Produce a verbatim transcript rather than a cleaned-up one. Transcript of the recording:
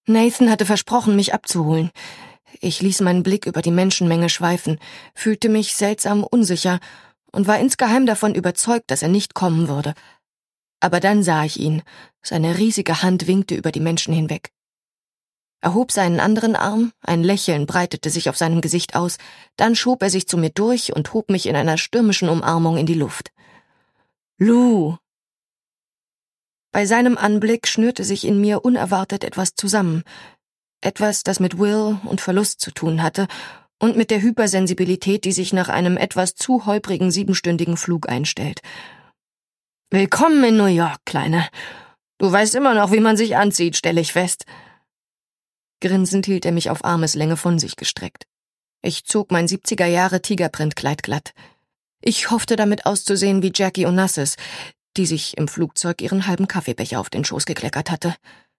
Nathan hatte versprochen, mich abzuholen. Ich ließ meinen Blick über die Menschenmenge schweifen, fühlte mich seltsam unsicher und war insgeheim davon überzeugt, dass er nicht kommen würde. Aber dann sah ich ihn. Seine riesige Hand winkte über die Menschen hinweg. Er hob seinen anderen Arm, ein Lächeln breitete sich auf seinem Gesicht aus, dann schob er sich zu mir durch und hob mich in einer stürmischen Umarmung in die Luft. »Lou!« Bei seinem Anblick schnürte sich in mir unerwartet etwas zusammen. Etwas, das mit Will und Verlust zu tun hatte und mit der Hypersensibilität, die sich nach einem etwas zu holprigen siebenstündigen Flug einstellt. »Willkommen in New York, Kleine. Du weißt immer noch, wie man sich anzieht, stelle ich fest.« Grinsend hielt er mich auf Armeslänge von sich gestreckt. Ich zog mein siebziger-Jahre-Tigerprintkleid glatt. Ich hoffte damit auszusehen wie Jackie Onassis, die sich im Flugzeug ihren halben Kaffeebecher auf den Schoß gekleckert hatte.